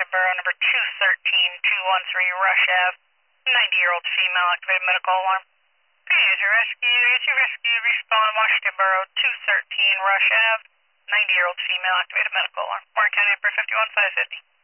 Washington Borough, number 213213 Rush Ave. 90-year-old female, activated medical alarm. Is your rescue, respond Washington Borough, 213 Rush Ave. 90-year-old female, activated medical alarm. Warren County, number 51550.